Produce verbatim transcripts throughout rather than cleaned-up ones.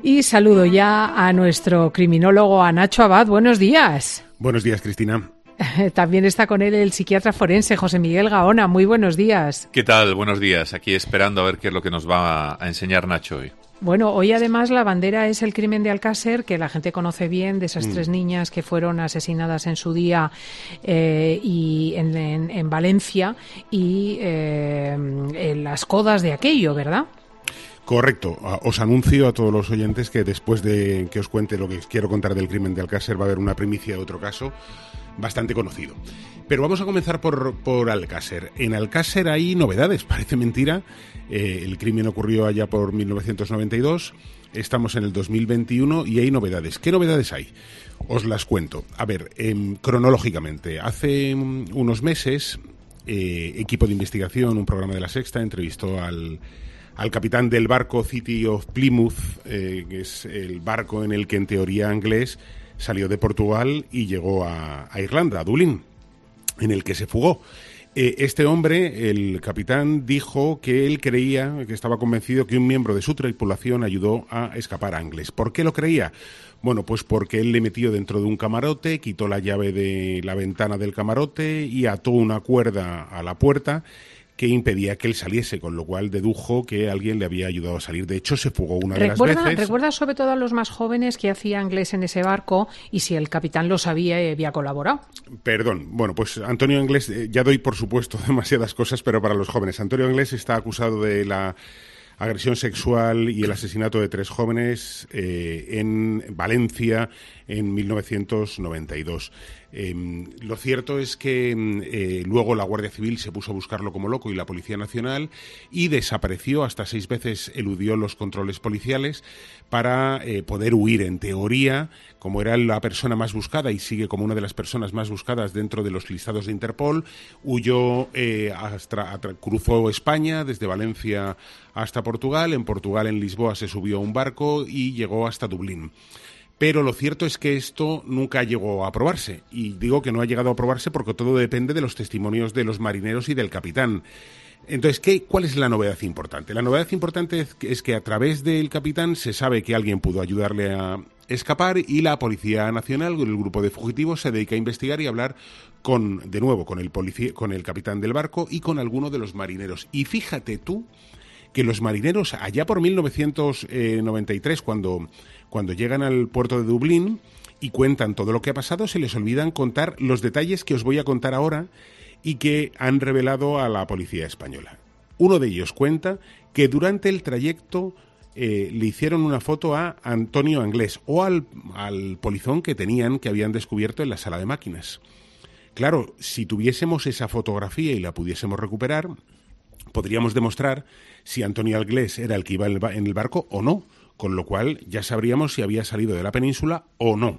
Y saludo ya a nuestro criminólogo, a Nacho Abad. Buenos días. Buenos días, Cristina. También está con él el psiquiatra forense, José Miguel Gaona. Muy buenos días. ¿Qué tal? Buenos días. Aquí esperando a ver qué es lo que nos va a enseñar Nacho hoy. Bueno, hoy además la bandera es el crimen de Alcácer, que la gente conoce bien, de esas mm. tres niñas que fueron asesinadas en su día eh, y en, en, en Valencia y eh, en las codas de aquello, ¿verdad? Correcto. Os anuncio a todos los oyentes que después de que os cuente lo que quiero contar del crimen de Alcácer va a haber una primicia de otro caso bastante conocido. Pero vamos a comenzar por, por Alcácer. En Alcácer hay novedades, parece mentira. Eh, el crimen ocurrió allá por mil novecientos noventa y dos, estamos en el dos mil veintiuno y hay novedades. ¿Qué novedades hay? Os las cuento. A ver, eh, cronológicamente, hace um, unos meses, eh, equipo de investigación, un programa de La Sexta, entrevistó al, al capitán del barco City of Plymouth, eh, que es el barco en el que en teoría inglés salió de Portugal y llegó a, a Irlanda, a Dublín, en el que se fugó. Eh, este hombre, el capitán, dijo que él creía, que estaba convencido que un miembro de su tripulación ayudó a escapar a inglés. ¿Por qué lo creía? Bueno, pues porque él le metió dentro de un camarote, quitó la llave de la ventana del camarote y ató una cuerda a la puerta que impedía que él saliese, con lo cual dedujo que alguien le había ayudado a salir. De hecho, se fugó una de recuerda, las veces. Recuerda sobre todo a los más jóvenes que hacía inglés en ese barco y si el capitán lo sabía y había colaborado. Perdón, bueno, pues Antonio Inglés, eh, ya doy por supuesto demasiadas cosas, pero para los jóvenes. Antonio Inglés está acusado de la agresión sexual y el asesinato de tres jóvenes eh, en Valencia en mil novecientos noventa y dos. Eh, lo cierto es que eh, luego la Guardia Civil se puso a buscarlo como loco y la Policía Nacional y desapareció, hasta seis veces eludió los controles policiales para eh, poder huir. En teoría, como era la persona más buscada y sigue como una de las personas más buscadas dentro de los listados de Interpol, huyó, eh, hasta, hasta, cruzó España desde Valencia hasta Portugal. En Portugal, en Lisboa, se subió a un barco y llegó hasta Dublín. Pero lo cierto es que esto nunca llegó a aprobarse. Y digo que no ha llegado a aprobarse porque todo depende de los testimonios de los marineros y del capitán. Entonces, ¿qué, ¿cuál es la novedad importante? La novedad importante es que, es que a través del capitán se sabe que alguien pudo ayudarle a escapar y la Policía Nacional, el grupo de fugitivos, se dedica a investigar y a hablar con, de nuevo, con el, policía, con el capitán del barco y con alguno de los marineros. Y fíjate tú que los marineros, allá por mil novecientos noventa y tres, cuando, cuando llegan al puerto de Dublín y cuentan todo lo que ha pasado, se les olvidan contar los detalles que os voy a contar ahora y que han revelado a la policía española. Uno de ellos cuenta que durante el trayecto eh, le hicieron una foto a Antonio Inglés o al, al polizón que tenían, que habían descubierto en la sala de máquinas. Claro, si tuviésemos esa fotografía y la pudiésemos recuperar, podríamos demostrar si Antonio Inglés era el que iba en el barco o no, con lo cual ya sabríamos si había salido de la península o no.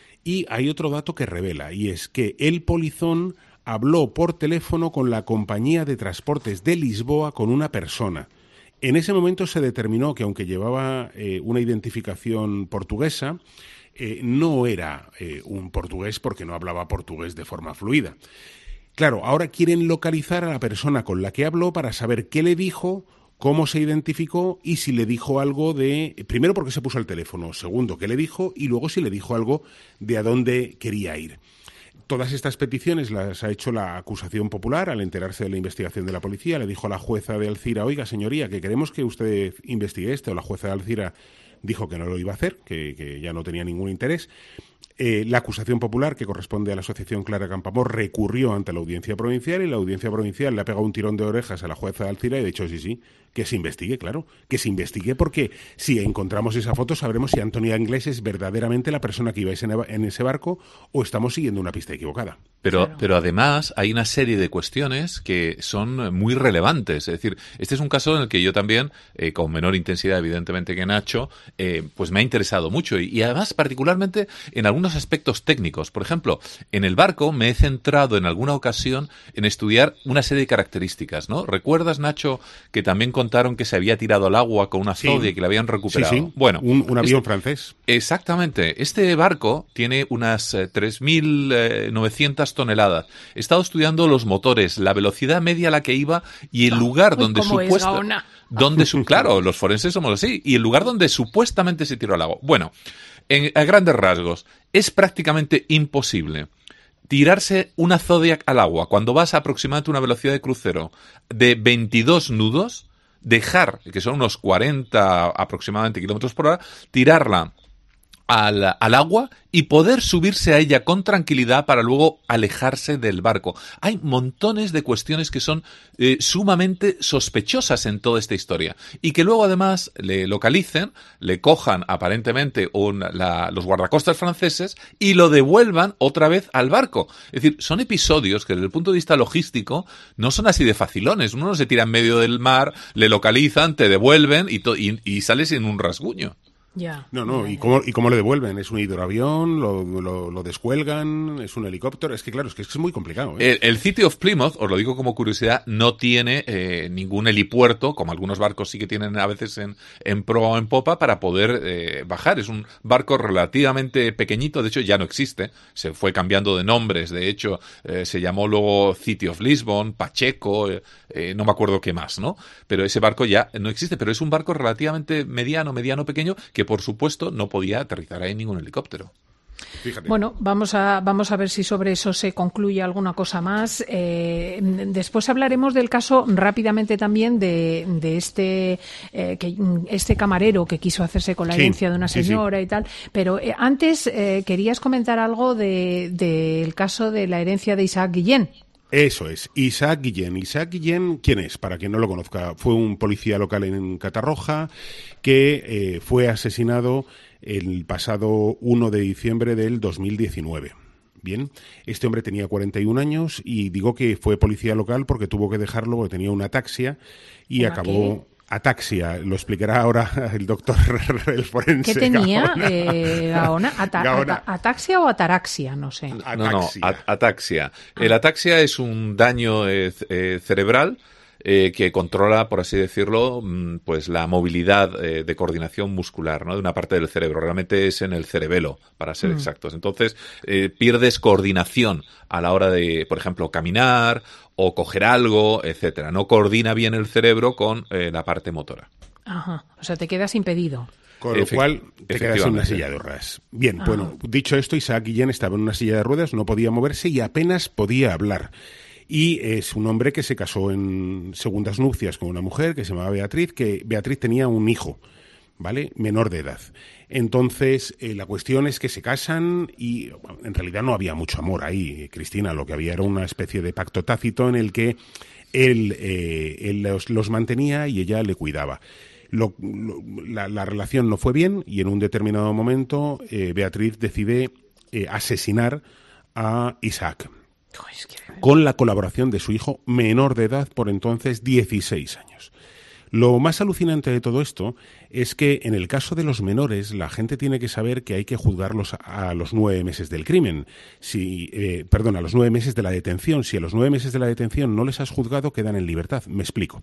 Y hay otro dato que revela, y es que el polizón habló por teléfono con la compañía de transportes de Lisboa con una persona. En ese momento se determinó que aunque llevaba eh, una identificación portuguesa, eh, no era eh, un portugués porque no hablaba portugués de forma fluida. Claro, ahora quieren localizar a la persona con la que habló para saber qué le dijo, cómo se identificó y si le dijo algo de... Primero, porque se puso el teléfono. Segundo, qué le dijo y luego si le dijo algo de a dónde quería ir. Todas estas peticiones las ha hecho la acusación popular al enterarse de la investigación de la policía. Le dijo a la jueza de Alcira, oiga, señoría, que queremos que usted investigue esto. La jueza de Alcira dijo que no lo iba a hacer, que, que ya no tenía ningún interés. Eh, la acusación popular, que corresponde a la asociación Clara Campoamor, recurrió ante la audiencia provincial y la audiencia provincial le ha pegado un tirón de orejas a la jueza de Alcira y ha dicho sí, sí, que se investigue, claro, que se investigue porque si encontramos esa foto sabremos si Antonio Inglés es verdaderamente la persona que iba en ese barco o estamos siguiendo una pista equivocada. Pero, claro. pero además hay una serie de cuestiones que son muy relevantes. Es decir, este es un caso en el que yo también, eh, con menor intensidad evidentemente que Nacho, eh, pues me ha interesado mucho y, y además particularmente en algunas algunos aspectos técnicos. Por ejemplo, en el barco me he centrado en alguna ocasión en estudiar una serie de características, ¿no? ¿Recuerdas, Nacho, que también contaron que se había tirado al agua con una Sí. Zodiac y que la habían recuperado? Sí, sí. Bueno, un, un avión este, francés. Exactamente. Este barco tiene unas eh, tres mil novecientas toneladas. He estado estudiando los motores, la velocidad media a la que iba y el lugar Uy, donde ¿cómo es, supuesta... Gaona? donde su, claro, los forenses somos así. Y el lugar donde supuestamente se tiró al agua. Bueno, en, a grandes rasgos, es prácticamente imposible tirarse una Zodiac al agua cuando vas a aproximadamente una velocidad de crucero de veintidós nudos, dejar, que son unos cuarenta aproximadamente kilómetros por hora, tirarla al, al agua y poder subirse a ella con tranquilidad para luego alejarse del barco. Hay montones de cuestiones que son eh, sumamente sospechosas en toda esta historia y que luego además le localicen, le cojan aparentemente un, la, los guardacostas franceses y lo devuelvan otra vez al barco. Es decir, son episodios que desde el punto de vista logístico no son así de facilones. Uno no se tira en medio del mar, le localizan, te devuelven y, to, y, y sales sin un rasguño. Ya. No, no, ya, ¿y ya. cómo, ¿y cómo lo devuelven? ¿Es un hidroavión? ¿Lo, lo, lo descuelgan? ¿Es un helicóptero? Es que claro, es que es muy complicado, ¿eh? El, el City of Plymouth, os lo digo como curiosidad, no tiene eh, ningún helipuerto, como algunos barcos sí que tienen a veces en, en proa o en popa, para poder eh, bajar. Es un barco relativamente pequeñito, de hecho ya no existe, se fue cambiando de nombres, de hecho eh, se llamó luego City of Lisbon, Pacheco, eh, eh, no me acuerdo qué más, ¿no? Pero ese barco ya no existe, pero es un barco relativamente mediano, mediano, pequeño, que por supuesto no podía aterrizar ahí ningún helicóptero. Fíjate. Bueno, vamos a, vamos a ver si sobre eso se concluye alguna cosa más. Eh, después hablaremos del caso rápidamente también de, de este, eh, que, este camarero que quiso hacerse con la Sí, herencia de una sí, sí. señora y tal. Pero eh, antes eh, querías comentar algo de, del caso de la herencia de Isaac Guillén. Eso es, Isaac Guillén. Isaac Guillén, ¿quién es? Para quien no lo conozca, fue un policía local en Catarroja que eh, fue asesinado el pasado uno de diciembre del dos mil diecinueve. Bien, este hombre tenía cuarenta y un años y digo que fue policía local porque tuvo que dejarlo porque tenía una ataxia y ¿Una acabó... qué? Ataxia, lo explicará ahora el doctor, el forense. ¿Qué tenía Gaona. eh, Gaona? Ata- Gaona. ata- ¿Ataxia o ataraxia? No sé. No, no, Ataxia. a- ataxia. El ataxia es un daño eh, c- eh, cerebral eh, que controla, por así decirlo, mm, pues la movilidad eh, de coordinación muscular, ¿no? De una parte del cerebro. Realmente es en el cerebelo, para ser Mm. exactos. Entonces, eh, pierdes coordinación a la hora de, por ejemplo, caminar o coger algo, etcétera. No coordina bien el cerebro con eh, la parte motora. Ajá. O sea, te quedas impedido. Con lo Efect- cual te quedas en una efectivamente. silla de ruedas. Bien, Ah. bueno, dicho esto, Isaac Guillén estaba en una silla de ruedas, no podía moverse y apenas podía hablar. Y es un hombre que se casó en segundas nupcias con una mujer que se llamaba Beatriz, que Beatriz tenía un hijo, ¿vale? Menor de edad. Entonces, eh, la cuestión es que se casan y bueno, en realidad no había mucho amor ahí, Cristina. Lo que había era una especie de pacto tácito en el que él, eh, él los, los mantenía y ella le cuidaba. Lo, lo, la, la relación no fue bien y en un determinado momento eh, Beatriz decide eh, asesinar a Isaac Uy, es que- con la colaboración de su hijo menor de edad, por entonces dieciséis años. Lo más alucinante de todo esto es que en el caso de los menores la gente tiene que saber que hay que juzgarlos a, a los nueve meses del crimen. Si, eh, perdón, a los nueve meses de la detención. Si a los nueve meses de la detención no les has juzgado, quedan en libertad. Me explico.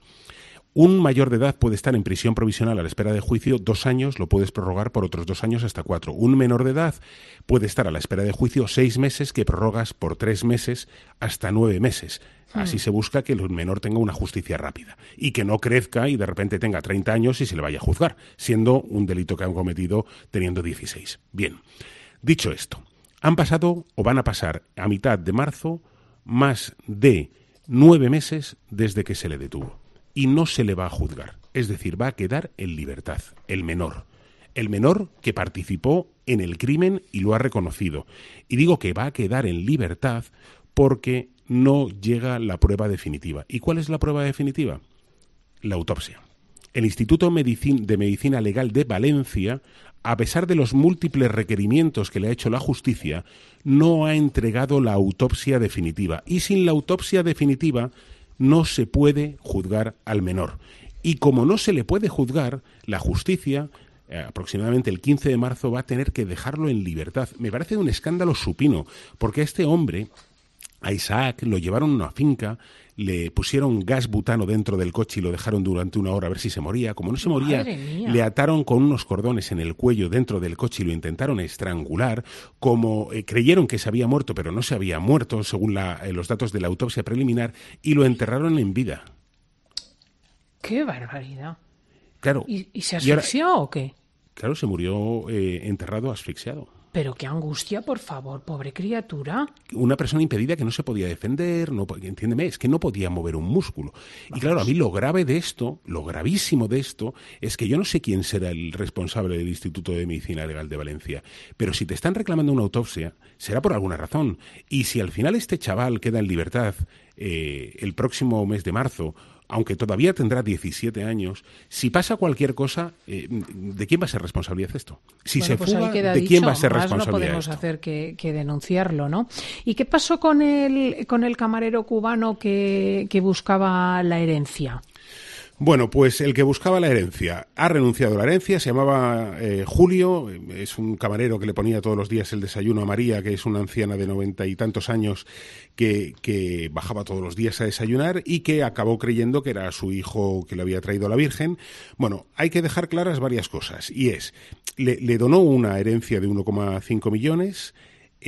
Un mayor de edad puede estar en prisión provisional a la espera de juicio dos años, lo puedes prorrogar por otros dos años hasta cuatro. Un menor de edad puede estar a la espera de juicio seis meses, que prorrogas por tres meses hasta nueve meses. Así se busca que el menor tenga una justicia rápida y que no crezca y de repente tenga treinta años y se le vaya a juzgar, siendo un delito que han cometido teniendo dieciséis. Bien, dicho esto, han pasado o van a pasar a mitad de marzo más de nueve meses desde que se le detuvo. Y no se le va a juzgar. Es decir, va a quedar en libertad, el menor. El menor que participó en el crimen y lo ha reconocido. Y digo que va a quedar en libertad porque no llega la prueba definitiva. ¿Y cuál es la prueba definitiva? La autopsia. El Instituto Medicin- de Medicina Legal de Valencia, a pesar de los múltiples requerimientos que le ha hecho la justicia, no ha entregado la autopsia definitiva. Y sin la autopsia definitiva no se puede juzgar al menor. Y como no se le puede juzgar, la justicia eh, aproximadamente el quince de marzo, va a tener que dejarlo en libertad. Me parece un escándalo supino, porque a este hombre, a Isaac, lo llevaron a una finca, le pusieron gas butano dentro del coche y lo dejaron durante una hora a ver si se moría. Como no se moría, le ataron con unos cordones en el cuello dentro del coche y lo intentaron estrangular. Como eh, creyeron que se había muerto, pero no se había muerto, según la, eh, los datos de la autopsia preliminar, y lo enterraron en vida. ¡Qué barbaridad! Claro. ¿Y, y se asfixió ahora, o qué? Claro, se murió eh, enterrado asfixiado. Pero qué angustia, por favor, pobre criatura. Una persona impedida que no se podía defender, no, entiéndeme, es que no podía mover un músculo. Y claro, a mí lo grave de esto, lo gravísimo de esto, es que yo no sé quién será el responsable del Instituto de Medicina Legal de Valencia, pero si te están reclamando una autopsia, será por alguna razón. Y si al final este chaval queda en libertad eh, el próximo mes de marzo, aunque todavía tendrá diecisiete años, si pasa cualquier cosa, eh, ¿de quién va a ser responsabilidad esto? Si bueno, se pues fuga, ¿de dicho, quién va a ser más responsabilidad no podemos esto? hacer que, que denunciarlo, ¿no? ¿Y qué pasó con el, con el camarero cubano que, que buscaba la herencia? Bueno, pues el que buscaba la herencia ha renunciado a la herencia, se llamaba eh, Julio, es un camarero que le ponía todos los días el desayuno a María, que es una anciana de noventa y tantos años que, que bajaba todos los días a desayunar y que acabó creyendo que era su hijo que le había traído a la Virgen. Bueno, hay que dejar claras varias cosas, y es, le, le donó una herencia de uno coma cinco millones,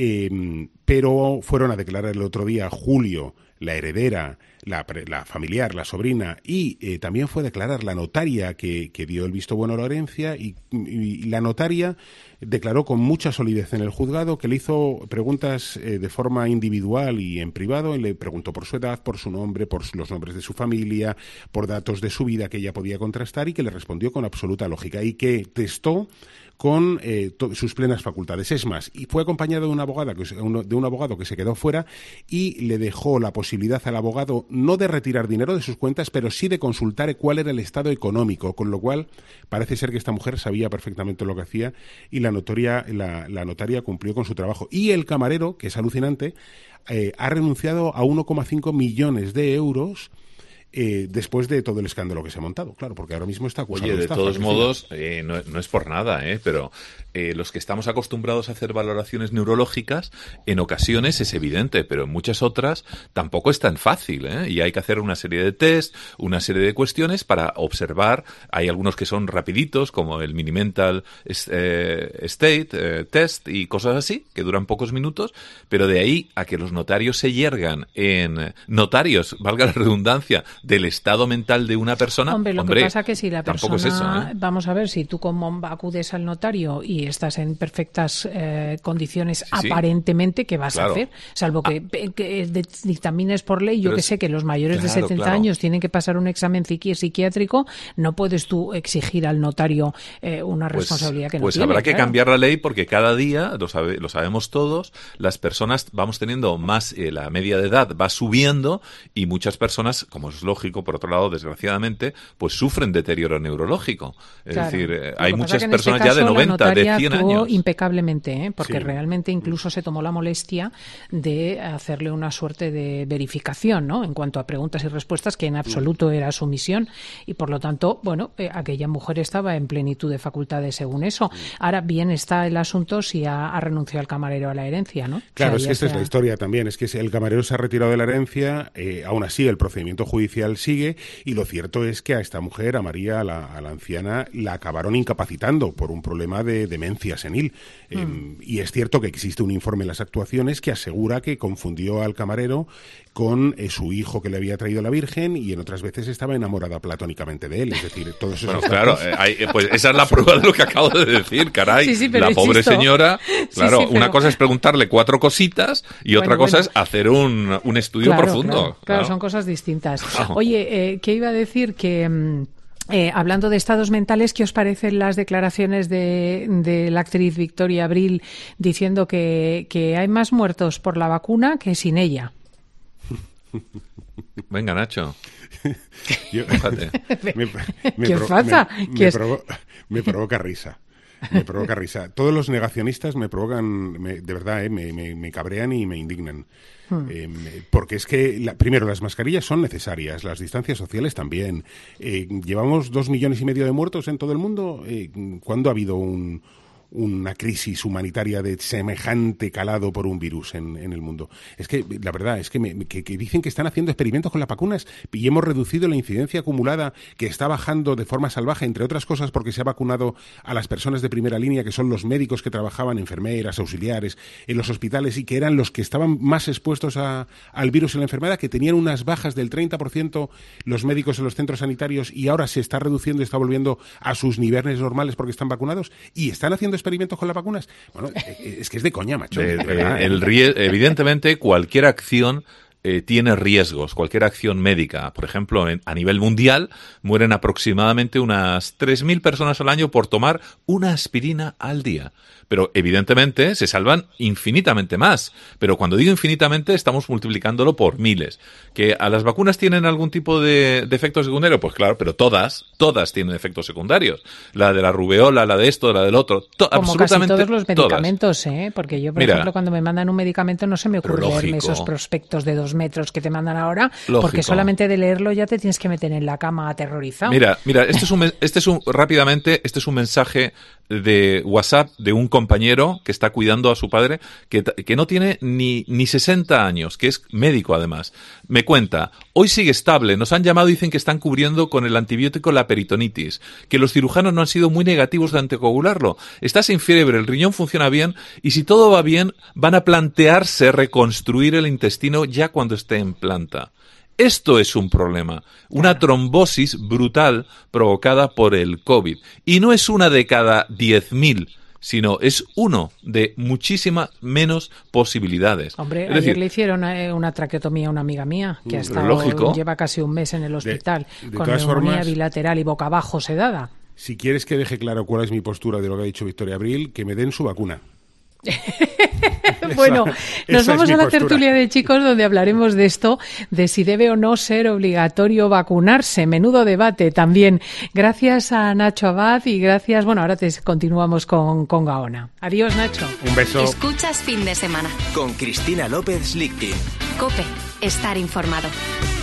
eh, pero fueron a declarar el otro día Julio, la heredera, la, la familiar, la sobrina, y eh, también fue a declarar la notaria que, que dio el visto bueno a la herencia, y, y la notaria declaró con mucha solidez en el juzgado que le hizo preguntas eh, de forma individual y en privado, y le preguntó por su edad, por su nombre, por los nombres de su familia, por datos de su vida que ella podía contrastar, y que le respondió con absoluta lógica, y que testó con eh, sus plenas facultades. Es más, y fue acompañado de un abogado que de un abogado que se quedó fuera y le dejó la posibilidad al abogado no de retirar dinero de sus cuentas, pero sí de consultar cuál era el estado económico, con lo cual parece ser que esta mujer sabía perfectamente lo que hacía, y la notaria, la, la notaria cumplió con su trabajo. Y el camarero, que es alucinante, eh, ha renunciado a uno coma cinco millones de euros Eh, después de todo el escándalo que se ha montado, claro, porque ahora mismo está acusado Oye, de de estafa, todos modos, eh, no, no es por nada, eh, pero eh, los que estamos acostumbrados a hacer valoraciones neurológicas, en ocasiones es evidente, pero en muchas otras tampoco es tan fácil, eh, y hay que hacer una serie de test, una serie de cuestiones para observar. Hay algunos que son rapiditos, como el Mini Mental eh, State eh, Test y cosas así, que duran pocos minutos, pero de ahí a que los notarios se yergan en notarios, valga la redundancia, del estado mental de una persona. Hombre, lo hombre, que pasa que si la persona, es eso, ¿eh? Vamos a ver, si tú como acudes al notario y estás en perfectas eh, condiciones, sí, sí, aparentemente, ¿qué vas claro. a hacer? Salvo que, ah. que dictamines por ley, yo Pero que sé que los mayores claro, de setenta claro. años tienen que pasar un examen psiqui psiquiátrico, no puedes tú exigir al notario eh, una pues, responsabilidad que no pues tiene. Pues habrá que claro. cambiar la ley, porque cada día, lo, sabe, lo sabemos todos, las personas vamos teniendo más, eh, la media de edad va subiendo, y muchas personas, como es lógico, por otro lado, desgraciadamente, pues sufren deterioro neurológico. Es claro. decir, eh, hay muchas personas este caso, ya de noventa, de cien años. Impecablemente, ¿eh? porque sí. realmente incluso mm. se tomó la molestia de hacerle una suerte de verificación, ¿no? En cuanto a preguntas y respuestas, que en absoluto mm. era su misión, y por lo tanto, bueno, eh, aquella mujer estaba en plenitud de facultades según eso. Mm. Ahora bien está el asunto si ha, ha renunciado el camarero a la herencia, ¿no? Claro, o sea, es que esta sea... es la historia también, es que el camarero se ha retirado de la herencia, eh, aún así el procedimiento judicial sigue, y lo cierto es que a esta mujer, a María, a la, a la anciana, la acabaron incapacitando por un problema de demencia senil. Mm. Eh, y es cierto que existe un informe en las actuaciones que asegura que confundió al camarero con eh, su hijo que le había traído a la Virgen, y en otras veces estaba enamorada platónicamente de él. Es decir, todo eso bueno, claro, eh, hay, pues esa es la prueba de lo que acabo de decir, caray. Sí, sí, la pobre insisto. señora, claro, sí, sí, pero... una cosa es preguntarle cuatro cositas y bueno, otra cosa bueno. es hacer un, un estudio claro, profundo. Claro, claro, claro, son cosas distintas. Claro. Oye, eh, ¿qué iba a decir? Que... Mmm... Eh, hablando de estados mentales, ¿qué os parecen las declaraciones de, de la actriz Victoria Abril diciendo que, que hay más muertos por la vacuna que sin ella? Venga, Nacho. Yo, Fíjate. me, me ¿Qué provo- pasa? Me, ¿Qué me, es? provo- me provoca risa. Me provoca risa. Todos los negacionistas me provocan, me, de verdad, eh, me, me, me cabrean y me indignan. Hmm. Eh, porque es que, la, primero, las mascarillas son necesarias, las distancias sociales también. Eh, llevamos dos millones y medio de muertos en todo el mundo. Eh, ¿Cuándo ha habido un... una crisis humanitaria de semejante calado por un virus en, en el mundo? Es que, la verdad, es que, me, que, que dicen que están haciendo experimentos con las vacunas y hemos reducido la incidencia acumulada, que está bajando de forma salvaje, entre otras cosas porque se ha vacunado a las personas de primera línea, que son los médicos que trabajaban, enfermeras, auxiliares, en los hospitales y que eran los que estaban más expuestos a, al virus y la enfermedad, que tenían unas bajas del treinta por ciento los médicos en los centros sanitarios, y ahora se está reduciendo y está volviendo a sus niveles normales porque están vacunados y están haciendo experimentos con las vacunas. Bueno, es que es de coña, macho. De, de, el rie- evidentemente, cualquier acción eh, tiene riesgos. Cualquier acción médica, por ejemplo, en, a nivel mundial, mueren aproximadamente unas tres mil personas al año por tomar una aspirina al día. Pero evidentemente se salvan infinitamente más. Pero cuando digo infinitamente, estamos multiplicándolo por miles. ¿Que a las vacunas tienen algún tipo de, de efecto secundario? Pues claro, pero todas, todas tienen efectos secundarios. La de la rubeola, la de esto, la del otro, to- Como absolutamente casi todos los medicamentos, todas. ¿eh? Porque yo, por Mira, ejemplo, cuando me mandan un medicamento no se me ocurre leerme esos prospectos de dos metros que te mandan ahora, lógico. Porque solamente de leerlo ya te tienes que meter en la cama aterrorizado. Mira, mira, este es un, este es un, rápidamente, este es un mensaje de WhatsApp de un compañero que está cuidando a su padre, que, que no tiene ni, ni sesenta años, que es médico además. Me cuenta, hoy sigue estable, nos han llamado y dicen que están cubriendo con el antibiótico la peritonitis, que los cirujanos no han sido muy negativos de anticoagularlo. Está sin fiebre, el riñón funciona bien y si todo va bien, van a plantearse reconstruir el intestino ya cuando esté en planta. Esto es un problema, una trombosis brutal provocada por el COVID. Y no es una de cada diez mil, sino es uno de muchísimas menos posibilidades. Hombre, es ayer decir, le hicieron una traqueotomía a una amiga mía, que ha estado, lógico. lleva casi un mes en el hospital, de, de con neumonía formas, bilateral y boca abajo sedada. Si quieres que deje claro cuál es mi postura de lo que ha dicho Victoria Abril, que me den su vacuna. Bueno, esa, nos esa vamos a la postura. tertulia de chicos donde hablaremos de esto, de si debe o no ser obligatorio vacunarse. Menudo debate también. Gracias a Nacho Abad y gracias, bueno, ahora te continuamos con, con Gaona. Adiós, Nacho. Un beso. Escuchas Fin de Semana con Cristina López Lichting. COPE, estar informado.